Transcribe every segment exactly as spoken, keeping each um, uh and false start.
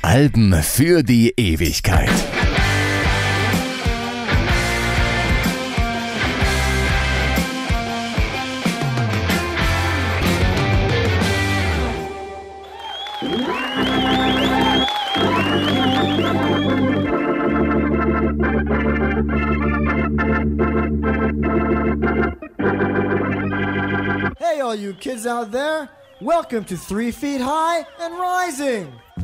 Alben für die Ewigkeit. Hey all you kids out there, welcome to Three Feet High and Rising!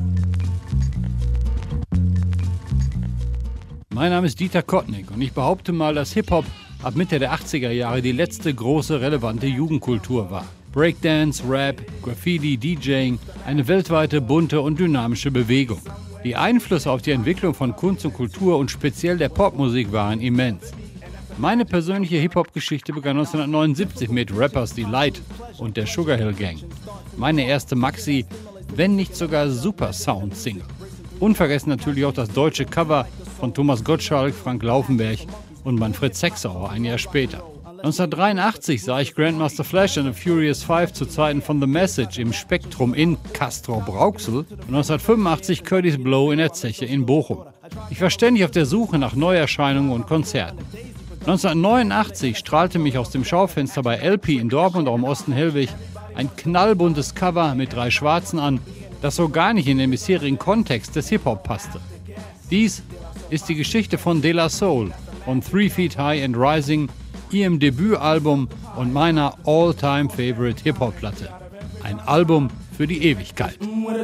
Mein Name ist Dieter Kottnick und ich behaupte mal, dass Hip-Hop ab Mitte der achtziger Jahre die letzte große relevante Jugendkultur war. Breakdance, Rap, Graffiti, DJing, eine weltweite bunte und dynamische Bewegung. Die Einflüsse auf die Entwicklung von Kunst und Kultur und speziell der Popmusik waren immens. Meine persönliche Hip-Hop-Geschichte begann neunzehnhundertneunundsiebzig mit Rappers Delight und der Sugar Hill Gang. Meine erste Maxi, wenn nicht sogar Super-Sound-Single. Unvergessen natürlich auch das deutsche Cover von Thomas Gottschalk, Frank Laufenberg und Manfred Sechsauer ein Jahr später. neunzehnhundertdreiundachtzig sah ich Grandmaster Flash and the Furious Five zu Zeiten von The Message im Spektrum in Castrop-Rauxel und neunzehnhundertfünfundachtzig Curtis Blow in der Zeche in Bochum. Ich war ständig auf der Suche nach Neuerscheinungen und Konzerten. neunzehnhundertneunundachtzig strahlte mich aus dem Schaufenster bei L P in Dortmund, auch im Osten Hellwig, ein knallbuntes Cover mit drei Schwarzen an, das so gar nicht in den bisherigen Kontext des Hip-Hop passte. Dies ist die Geschichte von De La Soul, von Three Feet High and Rising, ihrem Debütalbum und meiner All-Time-Favorite Hip-Hop-Platte. Ein Album für die Ewigkeit.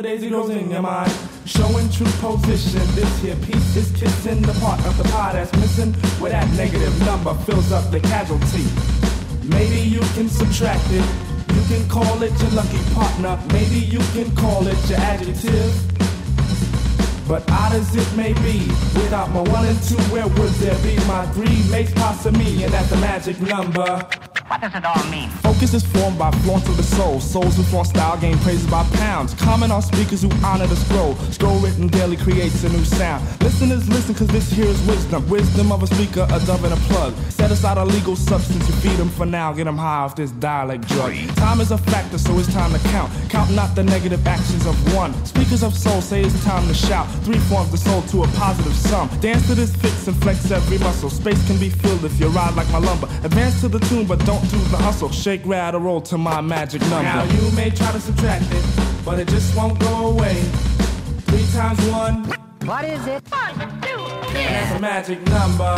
Showing true position, this here piece is kissing the part of the pie that's missing, where that negative number fills up the casualty. Maybe you can subtract it, you can call it your lucky partner, maybe you can call it your adjective. But odd as it may be, without my one and two, where would there be? My three makes pasta me, and that's the magic number. What does it all mean? Focus is formed by flaunt of the soul. Souls who flaunt style gain praises by pounds. Comment on speakers who honor the scroll. Scroll written daily creates a new sound. Listeners listen cause this here is wisdom. Wisdom of a speaker, a dove and a plug. Set aside a legal substance, you feed them for now. Get them high off this dialect drug. Time is a factor, so it's time to count. Count not the negative actions of one. Speakers of soul say it's time to shout. Three forms the soul to a positive sum. Dance to this fix and flex every muscle. Space can be filled if you ride like my lumber. Advance to the tune, but don't do the hustle. Shake, rattle, roll to my magic number. Now you may try to subtract it, but it just won't go away. Three times one. What is it? One, two, three. And that's a magic number.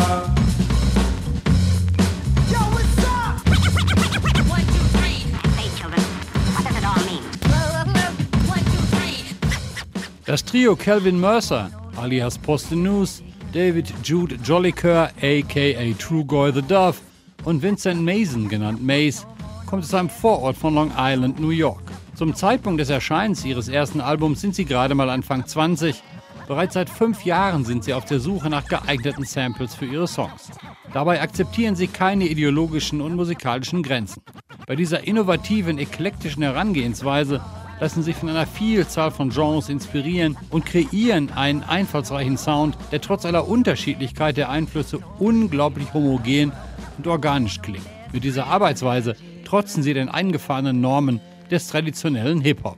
Yo, what's up? One, two, three. Hey, children, what does it all mean? One, two, three. Das Trio Calvin Mercer, alias Posdnuos, David Jude Jolicoeur, aka Trugoy the Dove, und Vincent Mason, genannt Mace, kommt aus einem Vorort von Long Island, New York. Zum Zeitpunkt des Erscheinens ihres ersten Albums sind sie gerade mal Anfang zwanzig. Bereits seit fünf Jahren sind sie auf der Suche nach geeigneten Samples für ihre Songs. Dabei akzeptieren sie keine ideologischen und musikalischen Grenzen. Bei dieser innovativen, eklektischen Herangehensweise lassen sie sich von einer Vielzahl von Genres inspirieren und kreieren einen einfallsreichen Sound, der trotz aller Unterschiedlichkeit der Einflüsse unglaublich homogen und organisch klingt. Mit dieser Arbeitsweise trotzen sie den eingefahrenen Normen des traditionellen Hip-Hop.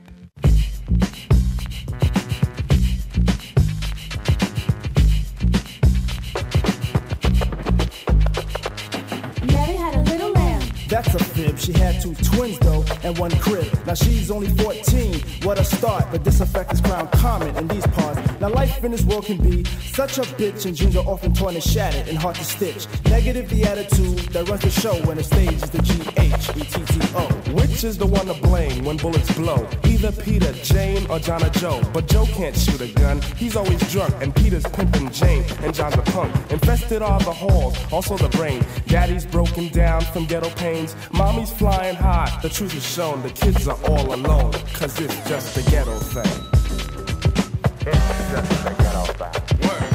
That's a fib, she had two twins though, and one crib. Now she's only fourteen, what a start. But this effect is crown common in these parts. Now life in this world can be such a bitch, and dreams are often torn and shattered and hard to stitch. Negative the attitude that runs the show when the stage is the G H E T T O. Which is the one to blame when bullets blow? Either Peter, Jane, or John or Joe. But Joe can't shoot a gun, he's always drunk. And Peter's pimping Jane, and John's a punk. Infested are the halls, also the brain. Daddy's broken down from ghetto pains. Mommy's flying high, the truth is shown. The kids are all alone, cause it's just a ghetto thing. It's just a ghetto thing. Word.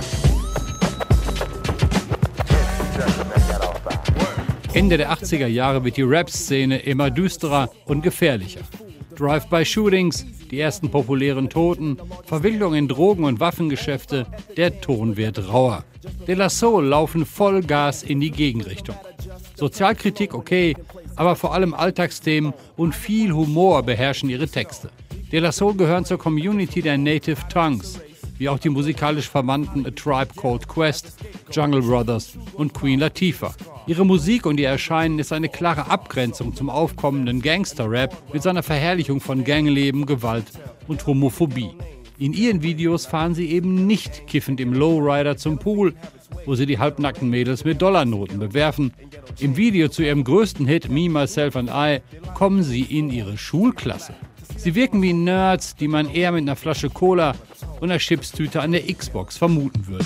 It's just a ghetto thing. Word. Ende der achtziger Jahre wird die Rap-Szene immer düsterer und gefährlicher. Drive-by-Shootings, die ersten populären Toten, Verwicklung in Drogen- und Waffengeschäfte, der Ton wird rauer. De La Soul laufen voll Gas in die Gegenrichtung. Sozialkritik okay, aber vor allem Alltagsthemen und viel Humor beherrschen ihre Texte. De La Soul gehören zur Community der Native Tongues. wie auch die musikalisch verwandten A Tribe Called Quest, Jungle Brothers und Queen Latifah. Ihre Musik und ihr Erscheinen ist eine klare Abgrenzung zum aufkommenden Gangster-Rap mit seiner Verherrlichung von Gangleben, Gewalt und Homophobie. In ihren Videos fahren sie eben nicht kiffend im Lowrider zum Pool, wo sie die halbnackten Mädels mit Dollarnoten bewerfen. Im Video zu ihrem größten Hit Me, Myself and I kommen sie in ihre Schulklasse. Sie wirken wie Nerds, die man eher mit einer Flasche Cola und einer Chipstüte an der Xbox vermuten würde.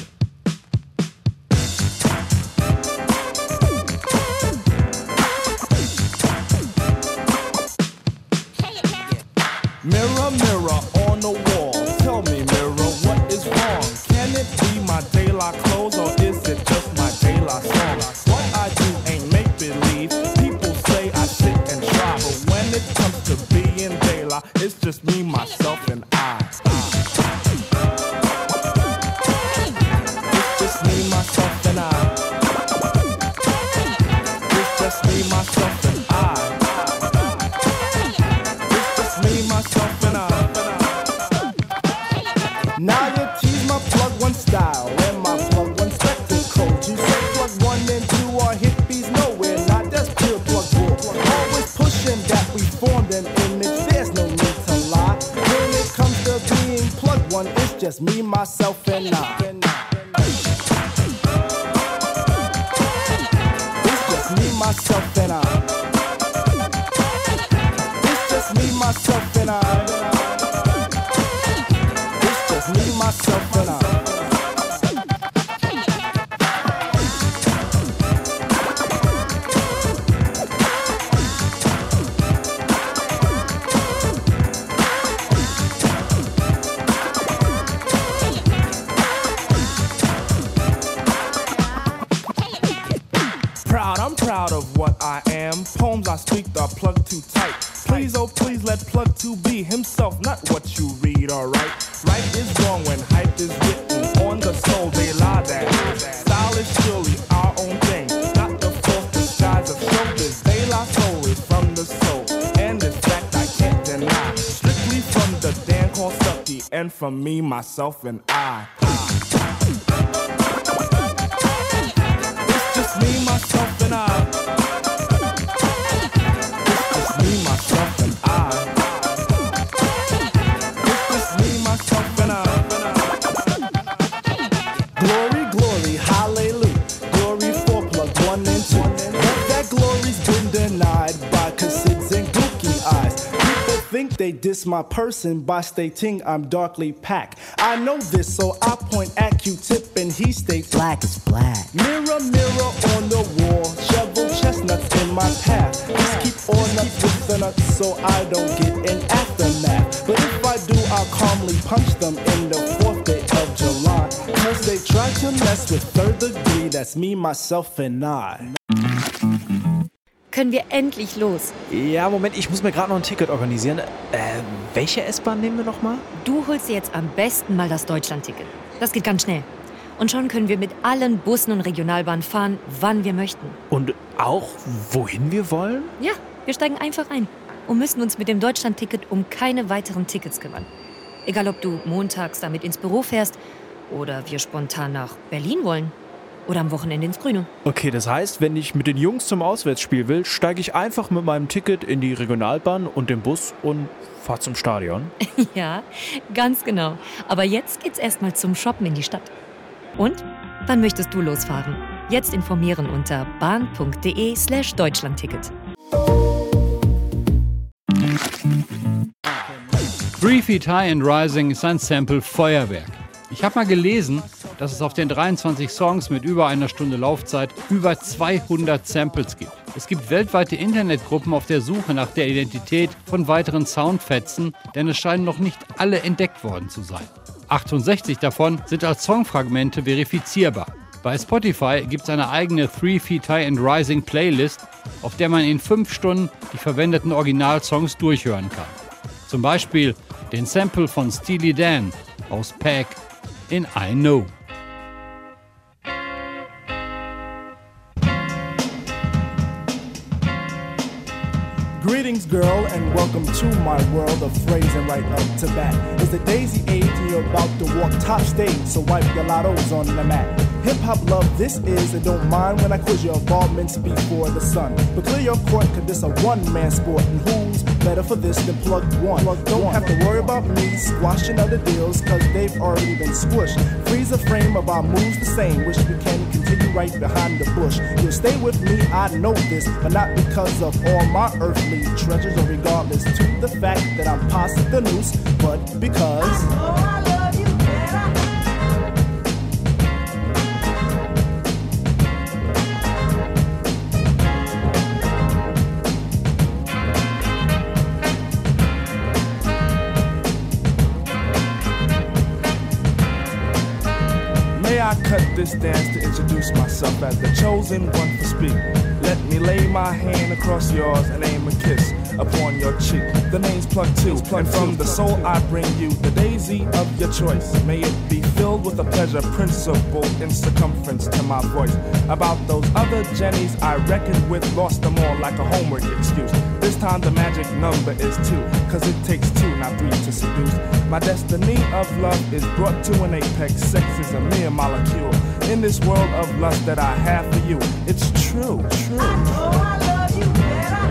Mirror, mirror on the wall, tell me, mirror, what is wrong? Can it be my daylight clothes or is it just my daylight song? What I do ain't make-believe, people say I sit and try, but when it comes to being daylight, it's just me, myself, and I. It's just me, myself, and I. It's just me, myself, and I. Myself and I. Now you tease my plug one style and my plug one spectacle. You say plug one and two are hippies nowhere, not that's pure plug bull. Always pushing that we formed an image, there's no need to lie. When it comes to being plug one, it's just me, myself and I. It's just me, myself and I. Me, myself, and I. It's just me, myself, and I. Proud, I'm proud of what I am. Poems I speak are plugged too tight. Please, oh please, let plug two be himself, not what you read, alright? Right is wrong when hype is written on the soul, they lie that. Style is surely our own thing, not the false disguise of showbiz. They lie soul is from the soul, and in fact I can't deny. Strictly from the Dan called Stucky, and from me, myself, and I. It's just me, myself, and I. Myself and I. It's just me, myself and I. Glory, glory, hallelujah. Glory for plug one and two. But that glory's been denied by cassids and gookie eyes. People think they diss my person by stating I'm darkly packed. I know this, so I point at Q-tip and he states black is black. Mirror, mirror on the wall, shovel chestnuts in my path. Just keep on up with the nuts so I don't get an aftermath. But if I do, I'll calmly punch them in the fourth day of July. Cause they try to mess with third degree, that's me, myself and I. Können wir endlich los? Ja, Moment, ich muss mir gerade noch ein Ticket organisieren. Äh, welche S-Bahn nehmen wir nochmal? Du holst dir jetzt am besten mal das Deutschland-Ticket. Das geht ganz schnell. Und schon können wir mit allen Bussen und Regionalbahnen fahren, wann wir möchten. Und auch, wohin wir wollen? Ja, wir steigen einfach ein und müssen uns mit dem Deutschland-Ticket um keine weiteren Tickets kümmern. Egal, ob du montags damit ins Büro fährst oder wir spontan nach Berlin wollen. Oder am Wochenende ins Grüne. Okay, das heißt, wenn ich mit den Jungs zum Auswärtsspiel will, steige ich einfach mit meinem Ticket in die Regionalbahn und den Bus und fahre zum Stadion. Ja, ganz genau. Aber jetzt geht's erstmal zum Shoppen in die Stadt. Und? Wann möchtest du losfahren? Jetzt informieren unter bahn.de slash Deutschlandticket. Three Feet High and Rising ist ein Sample Feuerwerk. Ich habe mal gelesen, dass es auf den dreiundzwanzig Songs mit über einer Stunde Laufzeit über zweihundert Samples gibt. Es gibt weltweite Internetgruppen auf der Suche nach der Identität von weiteren Soundfetzen, denn es scheinen noch nicht alle entdeckt worden zu sein. achtundsechzig davon sind als Songfragmente verifizierbar. Bei Spotify gibt es eine eigene Three Feet High and Rising Playlist, auf der man in fünf Stunden die verwendeten Originalsongs durchhören kann. Zum Beispiel den Sample von Steely Dan aus Pack in I Know. Greetings, girl, and welcome to my world of phrasing right up to bat. It's the daisy age and you're about to walk top stage, so wipe your lottos on the mat. Hip-hop love this is, and don't mind when I quiz your involvements before the sun. But clear your court, cause this a one-man sport, and who's better for this than Plug One? Plug don't one. Have to worry about me squashing other deals, cause they've already been squished. Freeze the frame of our moves the same, wish we can continue right behind the bush. You'll stay with me, I know this, but not because of all my earthly treasures, or regardless to the fact that I'm past the noose, but because I know I love you better. I cut this dance to introduce myself as the chosen one for speak. Let me lay my hand across yours and aim a kiss upon your cheek. The name's Plug Two, and from the soul I bring you the daisy of your choice. May it be filled with a pleasure principle in circumference to my voice. About those other Jennies I reckoned with, lost them all like a homework excuse. This time the magic number is two, cause it takes two, not three to seduce. My destiny of love is brought to an apex. Sex is a mere molecule in this world of lust that I have for you. It's true, true. I know I love you better.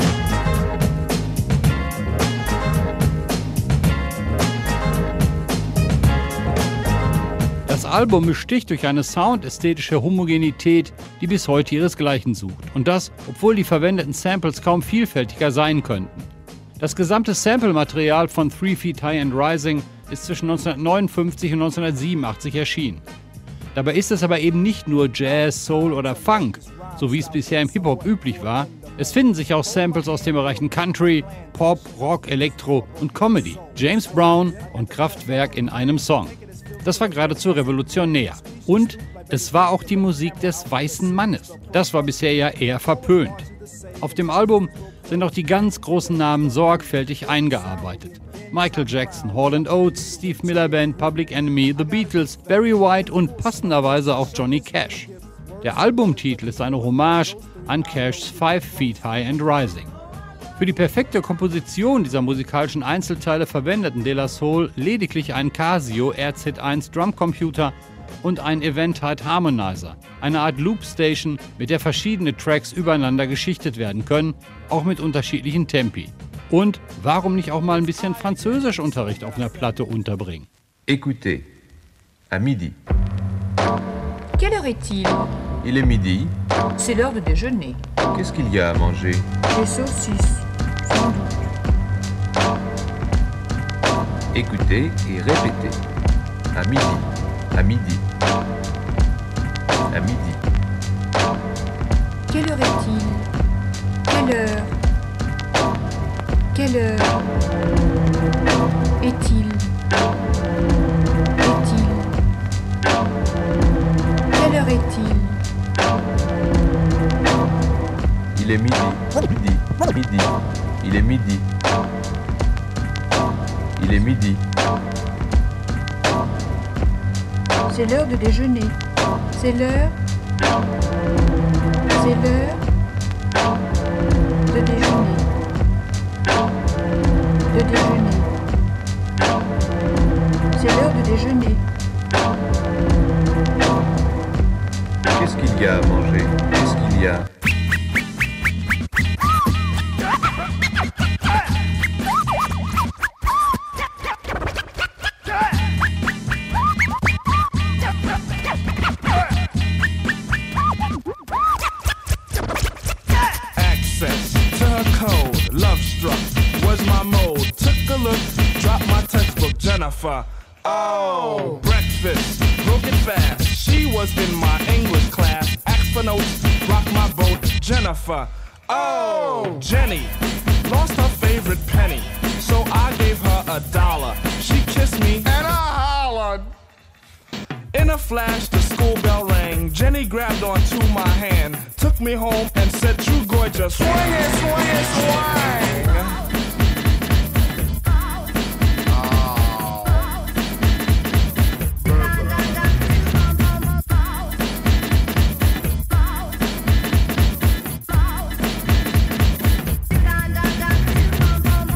Das Album besticht durch eine soundästhetische Homogenität, die bis heute ihresgleichen sucht. Und das, obwohl die verwendeten Samples kaum vielfältiger sein könnten. Das gesamte Sample-Material von Three Feet High and Rising ist zwischen neunzehnhundertneunundfünfzig und neunzehnhundertsiebenundachtzig erschienen. Dabei ist es aber eben nicht nur Jazz, Soul oder Funk, so wie es bisher im Hip-Hop üblich war. Es finden sich auch Samples aus den Bereichen Country, Pop, Rock, Elektro und Comedy. James Brown und Kraftwerk in einem Song. Das war geradezu revolutionär. Und es war auch die Musik des weißen Mannes. Das war bisher ja eher verpönt. Auf dem Album sind auch die ganz großen Namen sorgfältig eingearbeitet. Michael Jackson, Hall and Oates, Steve Miller Band, Public Enemy, The Beatles, Barry White und passenderweise auch Johnny Cash. Der Albumtitel ist eine Hommage an Cash's Five Feet High and Rising. Für die perfekte Komposition dieser musikalischen Einzelteile verwendeten De La Soul lediglich einen Casio R Z eins Drumcomputer und einen Eventide Harmonizer, eine Art Loopstation, mit der verschiedene Tracks übereinander geschichtet werden können, auch mit unterschiedlichen Tempi. Und warum nicht auch mal ein bisschen Französischunterricht auf einer Platte unterbringen? Écoutez, à midi. Quelle heure est-il? Il est midi. C'est l'heure de déjeuner. Qu'est-ce qu'il y a à manger? Des saucisses, sans doute. Écoutez et répétez. À midi. À midi. À midi. Quelle heure est-il? Quelle heure? Quelle heure est-il? Est-il? Quelle heure est-il? Il est midi. Midi. Midi. Il est midi. Il est midi. C'est l'heure de déjeuner. C'est l'heure. C'est l'heure de déjeuner. De déjeuner. C'est l'heure de déjeuner. Qu'est-ce qu'il y a à manger? Qu'est-ce qu'il y a? Oh, breakfast, broke it fast. She was in my English class. Ask for notes, rock my boat, Jennifer. Oh, Jenny lost her favorite penny, so I gave her a dollar. She kissed me and I hollered. In a flash, the school bell rang. Jenny grabbed onto my hand, took me home and said, "True gorgeous, swing it, swing it, swing."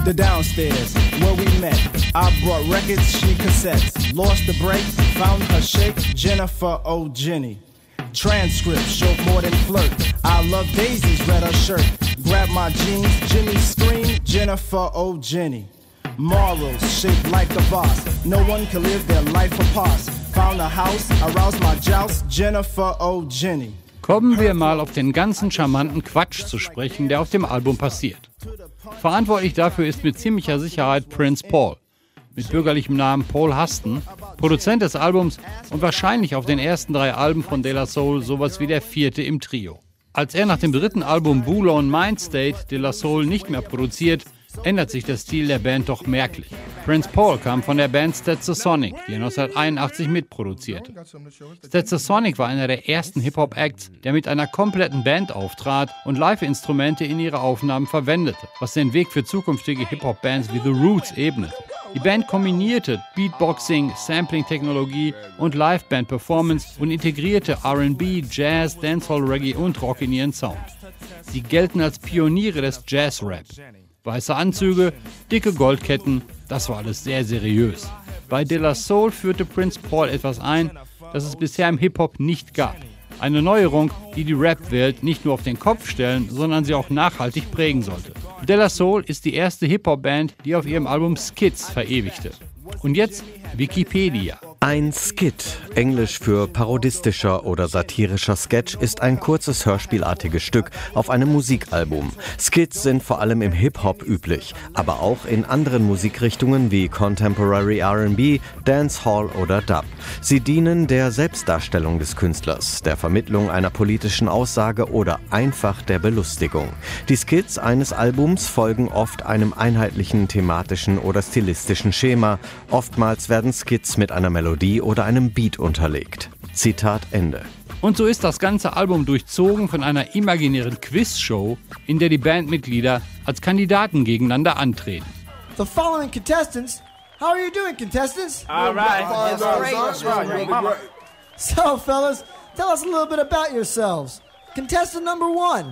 the downstairs where we met. I brought records, she cassettes. Lost the break, found her shape, Jennifer O. Jenny. Transcripts show more than flirt. I love Daisy's red her shirt. Grab my jeans, Jimmy scream, Jennifer O. Jenny. Morals shaped like the boss. No one can live their life apart. Found a house, aroused my joust, Jennifer O. Jenny. Kommen wir mal auf den ganzen charmanten Quatsch zu sprechen, der auf dem Album passiert. Verantwortlich dafür ist mit ziemlicher Sicherheit Prince Paul, mit bürgerlichem Namen Paul Huston, Produzent des Albums und wahrscheinlich auf den ersten drei Alben von De La Soul sowas wie der vierte im Trio. Als er nach dem dritten Album Boulogne Mindstate De La Soul nicht mehr produziert, ändert sich der Stil der Band doch merklich. Prince Paul kam von der Band Stetsasonic, die er neunzehnhunderteinundachtzig mitproduzierte. Stetsasonic war einer der ersten Hip-Hop-Acts, der mit einer kompletten Band auftrat und Live-Instrumente in ihre Aufnahmen verwendete, was den Weg für zukünftige Hip-Hop-Bands wie The Roots ebnete. Die Band kombinierte Beatboxing, Sampling-Technologie und Live-Band-Performance und integrierte R and B, Jazz, Dancehall, Reggae und Rock in ihren Sound. Sie gelten als Pioniere des Jazz-Rap. Weiße Anzüge, dicke Goldketten, das war alles sehr seriös. Bei De La Soul führte Prince Paul etwas ein, das es bisher im Hip-Hop nicht gab. Eine Neuerung, die die Rap-Welt nicht nur auf den Kopf stellen, sondern sie auch nachhaltig prägen sollte. De La Soul ist die erste Hip-Hop-Band, die auf ihrem Album Skits verewigte. Und jetzt Wikipedia. Ein Skit, englisch für parodistischer oder satirischer Sketch, ist ein kurzes hörspielartiges Stück auf einem Musikalbum. Skits sind vor allem im Hip-Hop üblich, aber auch in anderen Musikrichtungen wie Contemporary R and B, Dancehall oder Dub. Sie dienen der Selbstdarstellung des Künstlers, der Vermittlung einer politischen Aussage oder einfach der Belustigung. Die Skits eines Albums folgen oft einem einheitlichen thematischen oder stilistischen Schema. Oftmals werden Skits mit einer Melodie oder einem Beat unterlegt. Zitat Ende. Und so ist das ganze Album durchzogen von einer imaginären Quizshow, in der die Bandmitglieder als Kandidaten gegeneinander antreten. The following contestants, how are you doing, contestants? All right. That's great. That's right. So, fellas, tell us a little bit about yourselves. Contestant number one.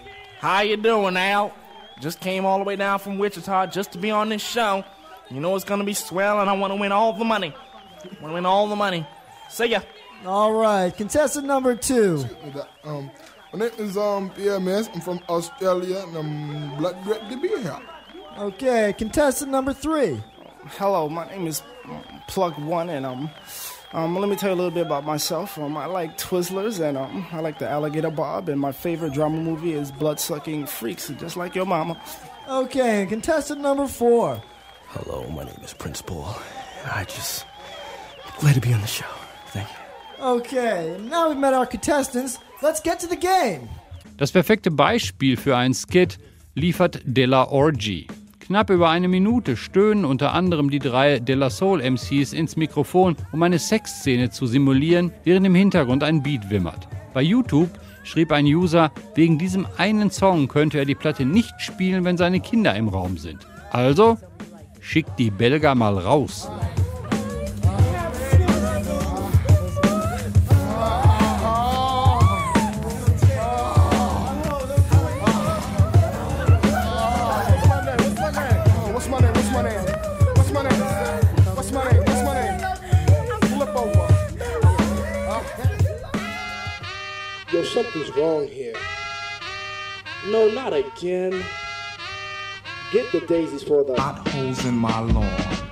How you doing, Al? Just came all the way down from Wichita just to be on this show. You know it's gonna be swell, and I want to win all the money. I want to win all the money. See ya. All right, contestant number two. Um, my name is um P M S. I'm from Australia, and I'm glad to be here. Okay, contestant number three. Hello, my name is Plug One, and um, um, let me tell you a little bit about myself. Um, I like Twizzlers, and um, I like the Alligator Bob, and my favorite drama movie is Blood-Sucking Freaks, just like your mama. Okay, and contestant number four. Hello, my name is Prince Paul. I just glad to be on the show. Thank you. Okay, now we've met our contestants. Let's get to the game. Das perfekte Beispiel für ein Skit liefert De La Orgy. Knapp über eine Minute stöhnen unter anderem die drei De La Soul M Cs ins Mikrofon, um eine Sexszene zu simulieren, während im Hintergrund ein Beat wimmert. Bei YouTube schrieb ein User, wegen diesem einen Song könnte er die Platte nicht spielen, wenn seine Kinder im Raum sind. Also schickt die Belger mal raus. Yo, something's wrong here. No, not again. Get the daisies for the potholes in my lawn.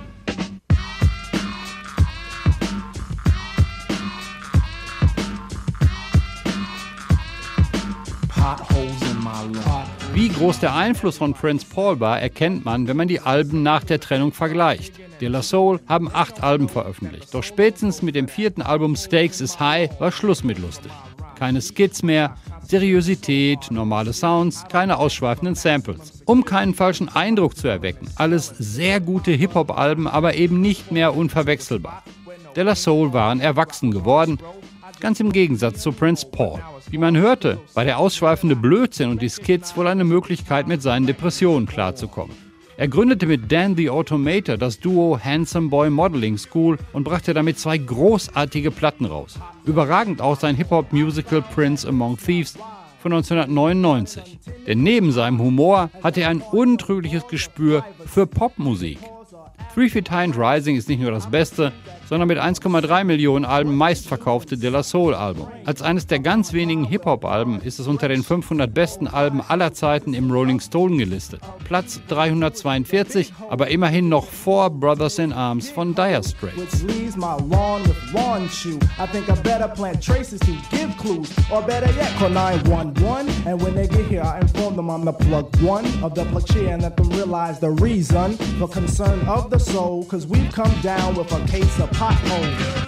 Potholes in my lawn. Wie groß der Einfluss von Prince Paul war, erkennt man, wenn man die Alben nach der Trennung vergleicht. De La Soul haben acht Alben veröffentlicht, doch spätestens mit dem vierten Album Stakes is High war Schluss mit lustig. Keine Skits mehr, Seriosität, normale Sounds, keine ausschweifenden Samples. Um keinen falschen Eindruck zu erwecken, alles sehr gute Hip-Hop-Alben, aber eben nicht mehr unverwechselbar. De La Soul waren erwachsen geworden, ganz im Gegensatz zu Prince Paul. Wie man hörte, war der ausschweifende Blödsinn und die Skits wohl eine Möglichkeit, mit seinen Depressionen klarzukommen. Er gründete mit Dan the Automator das Duo Handsome Boy Modeling School und brachte damit zwei großartige Platten raus. Überragend auch sein Hip-Hop-Musical Prince Among Thieves, von neunzehnhundertneunundneunzig. Denn neben seinem Humor hatte er ein untrügliches Gespür für Popmusik. Three Feet High and Rising ist nicht nur das beste, sondern mit eins Komma drei Millionen Alben meistverkaufte De La Soul-Album. Als eines der ganz wenigen Hip-Hop-Alben ist es unter den fünfhundert besten Alben aller Zeiten im Rolling Stone gelistet. Platz dreihundertzweiundvierzig, aber immerhin noch vor Brothers in Arms von Dire Straits. Which leaves my lawn with lawn chew. I think I better plant traces to give clues, or better yet, call nine one one. And when they get here, I inform them I'm the plug one of the plug chair and let them realize the reason, the concern of the soul, cause we've come down with a case of potholes.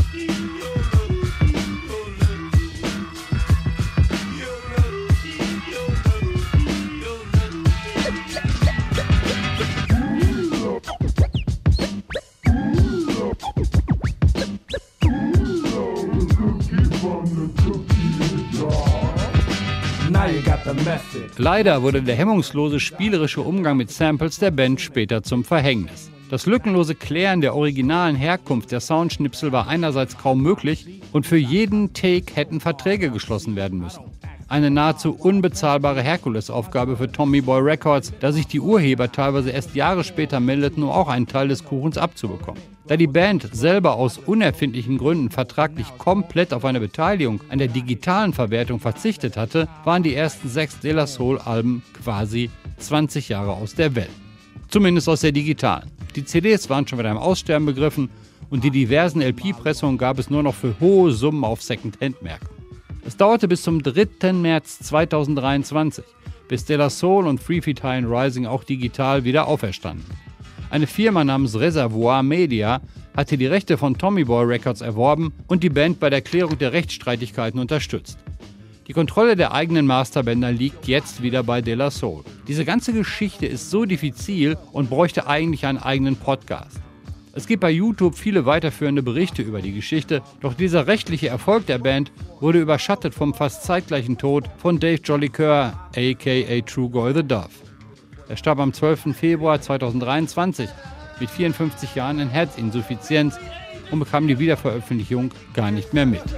Leider wurde der hemmungslose spielerische Umgang mit Samples der Band später zum Verhängnis. Das lückenlose Klären der originalen Herkunft der Soundschnipsel war einerseits kaum möglich und für jeden Take hätten Verträge geschlossen werden müssen. Eine nahezu unbezahlbare Herkulesaufgabe für Tommy Boy Records, da sich die Urheber teilweise erst Jahre später meldeten, um auch einen Teil des Kuchens abzubekommen. Da die Band selber aus unerfindlichen Gründen vertraglich komplett auf eine Beteiligung an der digitalen Verwertung verzichtet hatte, waren die ersten sechs De La Soul-Alben quasi zwanzig Jahre aus der Welt. Zumindest aus der digitalen. Die C Ds waren schon mit einem Aussterben begriffen und die diversen L P-Pressungen gab es nur noch für hohe Summen auf Second-Hand-Märkten. Es dauerte bis zum dritten März zweitausenddreiundzwanzig, bis De La Soul und Three Feet High and Rising auch digital wieder auferstanden. Eine Firma namens Reservoir Media hatte die Rechte von Tommy Boy Records erworben und die Band bei der Klärung der Rechtsstreitigkeiten unterstützt. Die Kontrolle der eigenen Masterbänder liegt jetzt wieder bei De La Soul. Diese ganze Geschichte ist so diffizil und bräuchte eigentlich einen eigenen Podcast. Es gibt bei YouTube viele weiterführende Berichte über die Geschichte, doch dieser rechtliche Erfolg der Band wurde überschattet vom fast zeitgleichen Tod von Dave Jolicoeur, aka Trugoy the Dove. Er starb am zwölften Februar zweitausenddreiundzwanzig mit vierundfünfzig Jahren an Herzinsuffizienz und bekam die Wiederveröffentlichung gar nicht mehr mit.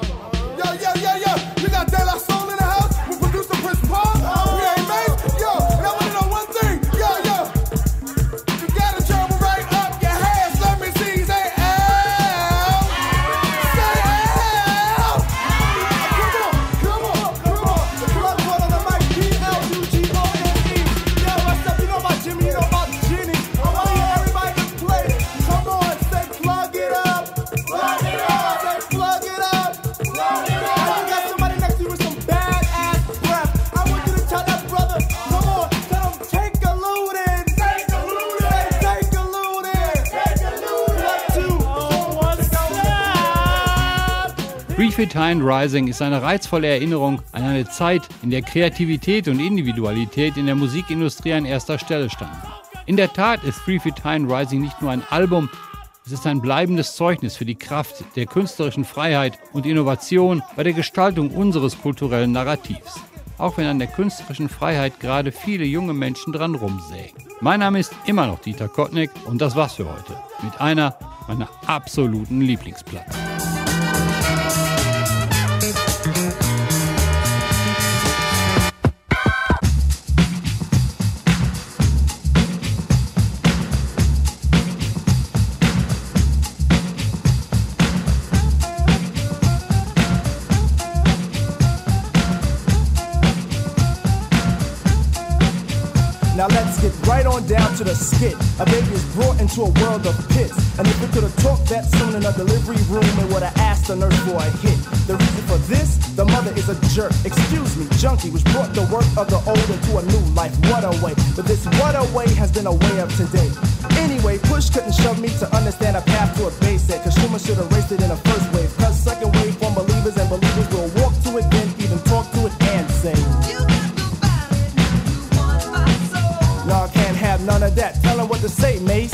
Three Feet High and Rising ist eine reizvolle Erinnerung an eine Zeit, in der Kreativität und Individualität in der Musikindustrie an erster Stelle standen. In der Tat ist Three Feet High and Rising nicht nur ein Album, es ist ein bleibendes Zeugnis für die Kraft der künstlerischen Freiheit und Innovation bei der Gestaltung unseres kulturellen Narrativs. Auch wenn an der künstlerischen Freiheit gerade viele junge Menschen dran rumsägen. Mein Name ist immer noch Dieter Kottnick und das war's für heute. Mit einer meiner absoluten Lieblingsplatten. Now let's get right on down to the skit. A baby is brought into a world of pits. And if we could have talked that soon in a delivery room, it would have asked the nurse for a hit. The reason for this, the mother is a jerk. Excuse me, junkie, which brought the work of the old into a new life. What a way. But this what a way has been a way of today. Anyway, push couldn't shove me to understand a path to a base set. Cause Schumann should have raced it in a first wave. Cause second wave from believers and believers will walk to it, then even talk to it and say, y'all can't have none of that. Tell them what to say, Mace.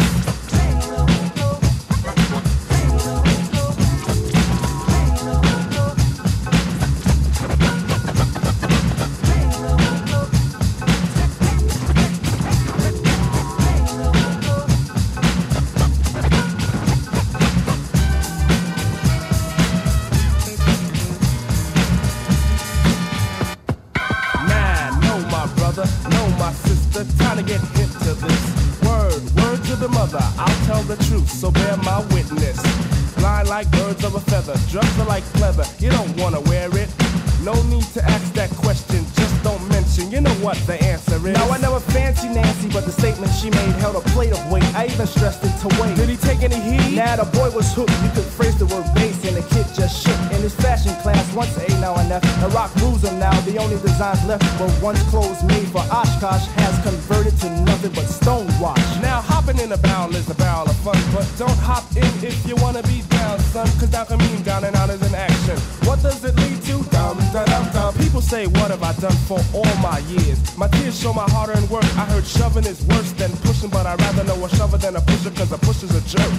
mother, I'll tell the truth, so bear my witness. Blind like birds of a feather, drugs are like pleather, you don't wanna wear it. No need to ask that question, just don't mention, you know what the answer is. Now I never fancy Nancy, but the statement she made held a plate of weight. I even stressed it to wait. Did he take any heed? Nah, the boy was hooked. You could phrase the word bass and the kid just shook. In his fashion class, once A, now and F. The rock rules him now, the only designs left were once clothes made for Oshkosh has converted to nothing but stonewash. Now hopping in a barrel is a barrel of fun, but don't hop in if you wanna be down, son, cause down can mean down and out is in action. What does it lead to? Dum, da, dum, dum. People say, what have I done for all my years? My tears show my hard-earned work. I heard shoving is worse than pushing, but I'd rather know a shover than a pusher, cause a pusher's a jerk.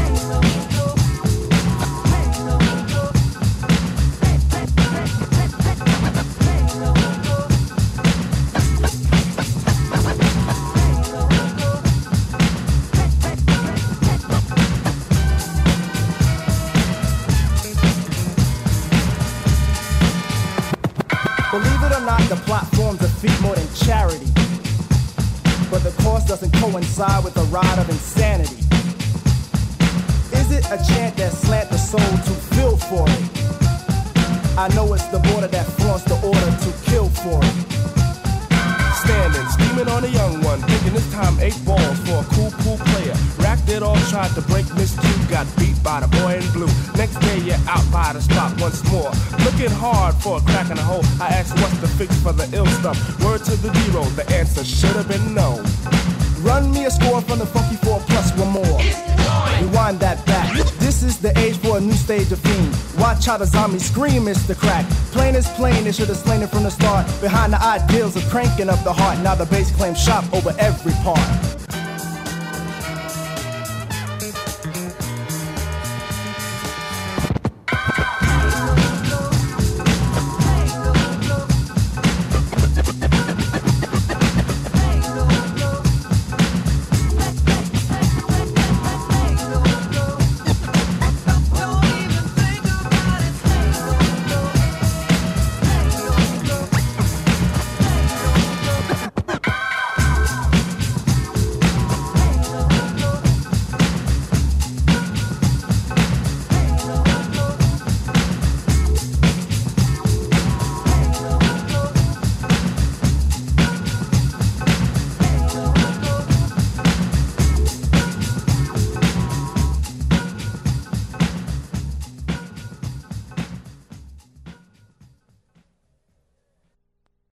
Believe it or not, the plot forms a feat more than charity. But the course doesn't coincide with the ride of insanity. Is it a chant that slant the soul to feel for it? I know it's the border that flaunts the order to kill for it. Standing, scheming on a young one, thinking this time eight balls for a cool, cool player. Racked it all, tried to break Miss Two, got beat by the boy in blue. Next day you're out by the spot once more, looking hard for a crack in the hole. I asked what's the fix for the ill stuff. Word to the zero, the answer should have been no. Run me a score from the funky four plus one more. Rewind that back. This is the age for a new stage of fiend. Watch how the zombies scream, it's the crack. Plain is plain, they should have slain it from the start. Behind the ideals of cranking up the heart, now the bass claims shop over every part.